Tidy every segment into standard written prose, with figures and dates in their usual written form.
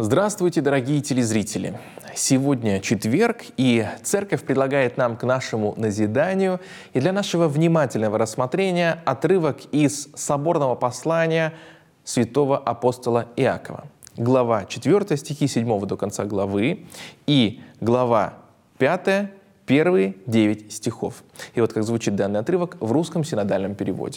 Здравствуйте, дорогие телезрители! Сегодня четверг, и Церковь предлагает нам к нашему назиданию и для нашего внимательного рассмотрения отрывок из соборного послания святого апостола Иакова. Глава 4, стихи 7 до конца главы, и глава 5, первые 9 стихов. И вот как звучит данный отрывок в русском синодальном переводе.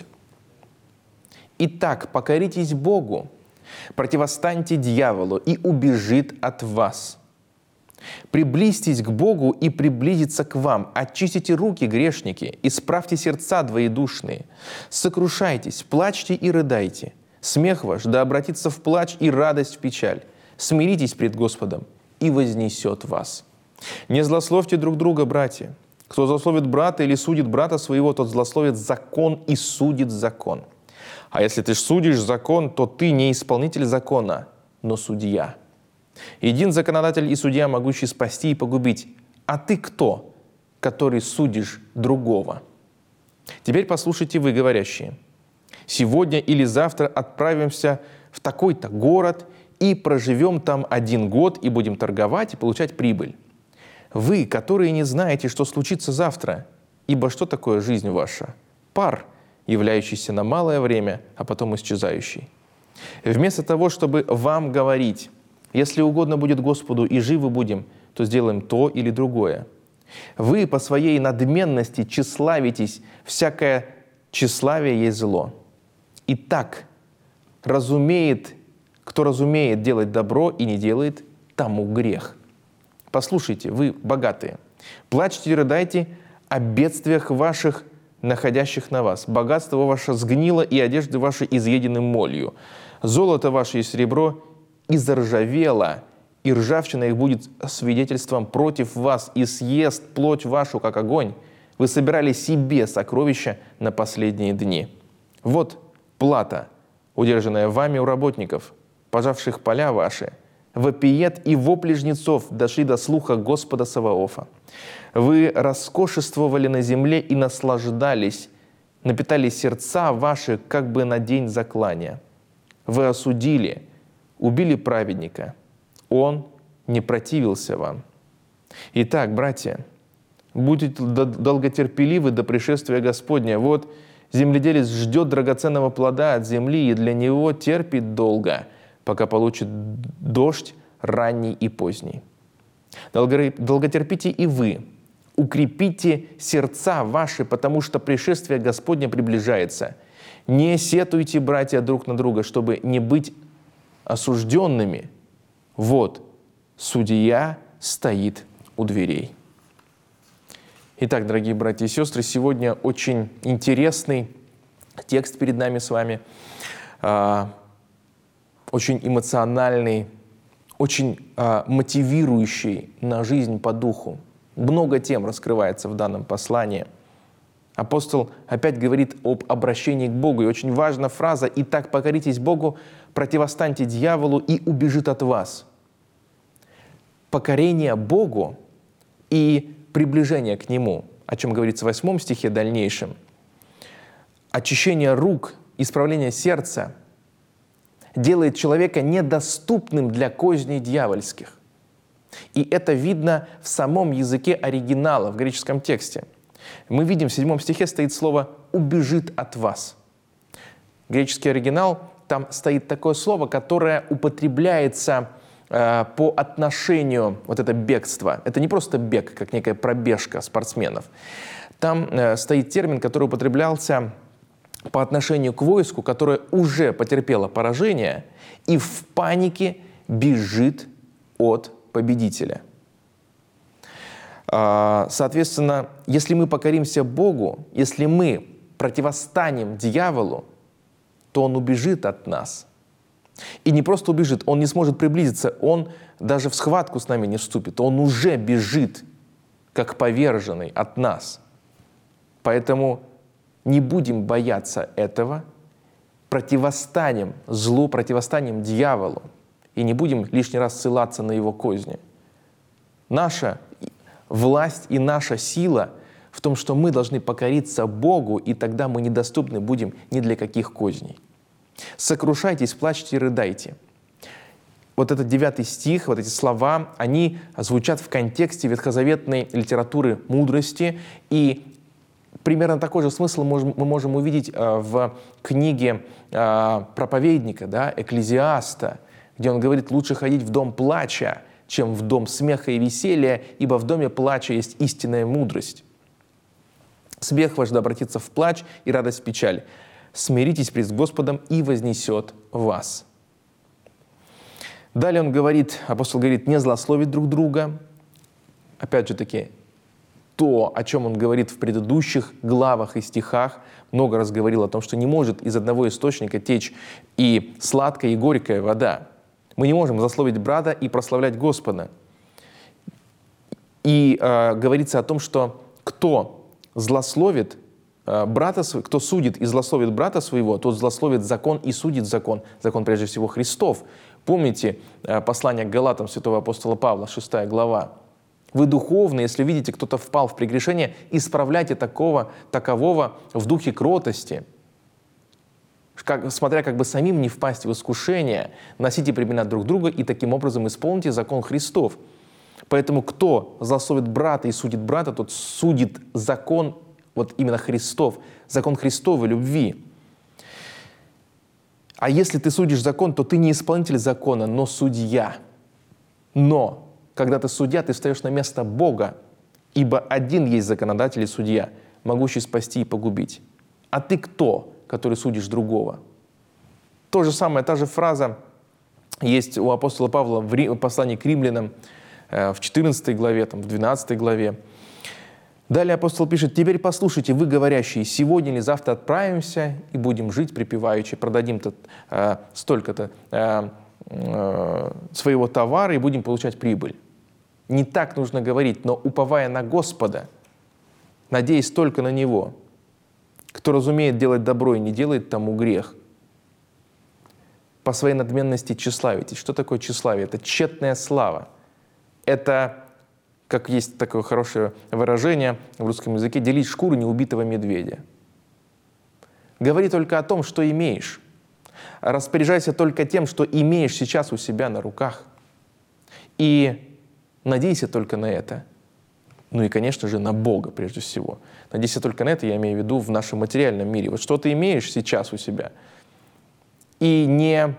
«Итак, покоритесь Богу, противостаньте дьяволу, и убежит от вас. Приблизьтесь к Богу, и приблизится к вам. Очистите руки, грешники, исправьте сердца двоедушные. Сокрушайтесь, плачьте и рыдайте. Смех ваш да обратится в плач и радость в печаль. Смиритесь пред Господом, и вознесет вас. Не злословьте друг друга, братья. Кто злословит брата или судит брата своего, тот злословит закон и судит закон. А если ты судишь закон, то ты не исполнитель закона, но судья. Един законодатель и судья, могущий спасти и погубить. А ты кто, который судишь другого? Теперь послушайте вы, говорящие. Сегодня или завтра отправимся в такой-то город и проживем там 1 год и будем торговать и получать прибыль. Вы, которые не знаете, что случится завтра, ибо что такое жизнь ваша? Пар, являющийся на малое время, а потом исчезающий. Вместо того, чтобы вам говорить, если угодно будет Господу и живы будем, то сделаем то или другое. Вы по своей надменности тщеславитесь, всякое тщеславие есть зло. Итак, кто разумеет делать добро и не делает, тому грех. Послушайте, вы богатые, плачьте и рыдайте о бедствиях ваших, находящих на вас. Богатство ваше сгнило, и одежды ваши изъедены молью. Золото ваше и серебро изржавело, и ржавчина их будет свидетельством против вас, и съест плоть вашу, как огонь. Вы собирали себе сокровища на последние дни. Вот плата, удержанная вами у работников, пожавших поля ваши. Вопиет и вопли жнецов дошли до слуха Господа Саваофа. Вы роскошествовали на земле и наслаждались, напитали сердца ваши, как бы на день заклания. Вы осудили, убили праведника. Он не противился вам. Итак, братья, будьте долготерпеливы до пришествия Господня. Вот земледелец ждет драгоценного плода от земли, и для него терпит долго, пока получит дождь ранний и поздний. Долготерпите и вы, укрепите сердца ваши, потому что пришествие Господне приближается. Не сетуйте, братья, друг на друга, чтобы не быть осужденными. Вот, судья стоит у дверей. Итак, дорогие братья и сестры, сегодня очень интересный текст перед нами с вами. Очень эмоциональный, очень мотивирующий на жизнь по духу. Много тем раскрывается в данном послании. Апостол опять говорит об обращении к Богу. И очень важна фраза «Итак, покоритесь Богу, противостаньте дьяволу, и убежит от вас». Покорение Богу и приближение к Нему, о чем говорится в 8 стихе дальнейшем. Очищение рук, исправление сердца делает человека недоступным для козней дьявольских. И это видно в самом языке оригинала, в греческом тексте. Мы видим, в 7 стихе стоит слово «убежит от вас». Греческий оригинал, там стоит такое слово, которое употребляется по отношению, вот это бегство. Это не просто бег, как некая пробежка спортсменов. Там стоит термин, который употреблялся по отношению к войску, которое уже потерпело поражение и в панике бежит от победителя. Соответственно, если мы покоримся Богу, если мы противостанем дьяволу, то он убежит от нас. И не просто убежит, он не сможет приблизиться, он даже в схватку с нами не вступит, он уже бежит, как поверженный от нас. Поэтому не будем бояться этого, противостанем злу, противостанем дьяволу и не будем лишний раз ссылаться на его козни. Наша власть и наша сила в том, что мы должны покориться Богу, и тогда мы недоступны будем ни для каких козней. Сокрушайтесь, плачьте и рыдайте. вот этот 9 стих, вот эти слова, они звучат в контексте ветхозаветной литературы мудрости, и примерно такой же смысл мы можем увидеть в книге проповедника, да, Экклезиаста, где он говорит: «Лучше ходить в дом плача, чем в дом смеха и веселья, ибо в доме плача есть истинная мудрость. Смех ваш да обратится в плач и радость в печаль. Смиритесь пред Господом, и вознесет вас». Далее он говорит, апостол говорит, не злословить друг друга. Опять же таки, то, о чем он говорит в предыдущих главах и стихах, много раз говорил о том, что не может из одного источника течь и сладкая, и горькая вода. Мы не можем злословить брата и прославлять Господа. И говорится о том, что кто злословит брата своего, кто судит и злословит брата своего, тот злословит закон и судит закон. Закон, прежде всего, Христов. Помните послание к Галатам святого апостола Павла, 6 глава. Вы духовны, если видите, кто-то впал в прегрешение, исправляйте такового в духе кротости. Смотря как бы самим не впасть в искушение, носите бремена друг друга и таким образом исполните закон Христов. Поэтому кто злословит брата и судит брата, тот судит закон вот именно Христов, закон Христовой любви. А если ты судишь закон, то ты не исполнитель закона, но судья. Но когда ты судья, ты встаешь на место Бога, ибо один есть законодатель и судья, могущий спасти и погубить. А ты кто, который судишь другого? То же самое, та же фраза есть у апостола Павла в послании к римлянам в 14 главе, в 12 главе. Далее апостол пишет: «Теперь послушайте, вы, говорящие, сегодня или завтра отправимся и будем жить припеваючи, продадим-то столько-то своего товара и будем получать прибыль». Не так нужно говорить, но уповая на Господа, надеясь только на Него. Кто разумеет делать добро и не делает, тому грех. По своей надменности тщеславитесь. Что такое тщеславие? Это тщетная слава. Это, как есть такое хорошее выражение в русском языке, делить шкуру неубитого медведя. Говори только о том, что имеешь. Распоряжайся только тем, что имеешь сейчас у себя на руках. И надейся только на это. Ну и, конечно же, на Бога прежде всего. Надейся только на это, я имею в виду, в нашем материальном мире. Вот что ты имеешь сейчас у себя. И не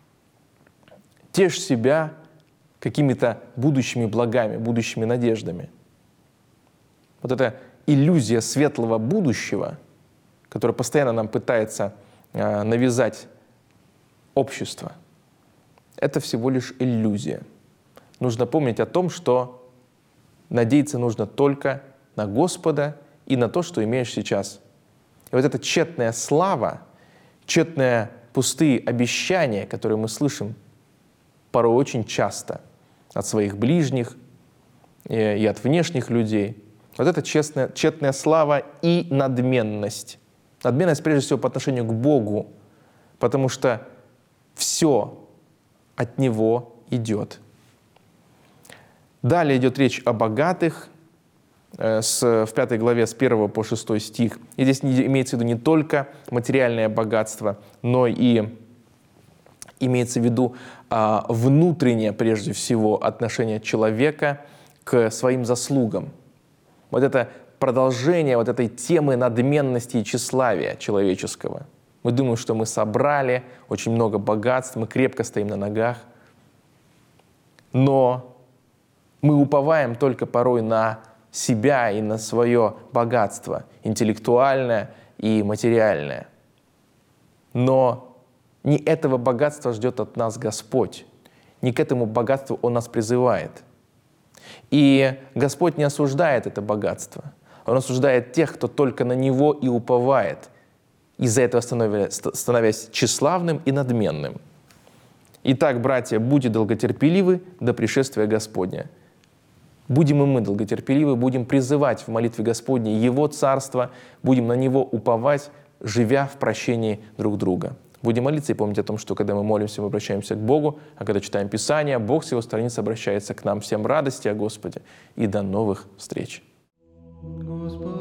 тешь себя какими-то будущими благами, будущими надеждами. Вот эта иллюзия светлого будущего, которая постоянно нам пытается навязать общество, это всего лишь иллюзия. Нужно помнить о том, что надеяться нужно только на Господа и на то, что имеешь сейчас. И вот эта тщетная слава, тщетные пустые обещания, которые мы слышим порой очень часто от своих ближних и от внешних людей, вот это тщетная слава и надменность. Надменность, прежде всего, по отношению к Богу, потому что все от Него идет. Далее идет речь о богатых, в 5 главе с 1 по 6 стих. И здесь имеется в виду не только материальное богатство, но и имеется в виду внутреннее, прежде всего, отношение человека к своим заслугам. Вот это продолжение вот этой темы надменности и тщеславия человеческого. Мы думаем, что мы собрали очень много богатств, мы крепко стоим на ногах, но мы уповаем только порой на себя и на свое богатство, интеллектуальное и материальное. Но не этого богатства ждет от нас Господь, не к этому богатству Он нас призывает. И Господь не осуждает это богатство, Он осуждает тех, кто только на Него и уповает, из-за этого становясь тщеславным и надменным. Итак, братья, будьте долготерпеливы до пришествия Господня. Будем и мы долготерпеливы, будем призывать в молитве Господней Его Царство, будем на Него уповать, живя в прощении друг друга. Будем молиться и помнить о том, что когда мы молимся, мы обращаемся к Богу, а когда читаем Писание, Бог с Его страниц обращается к нам. Всем радости о Господе и до новых встреч. Господи.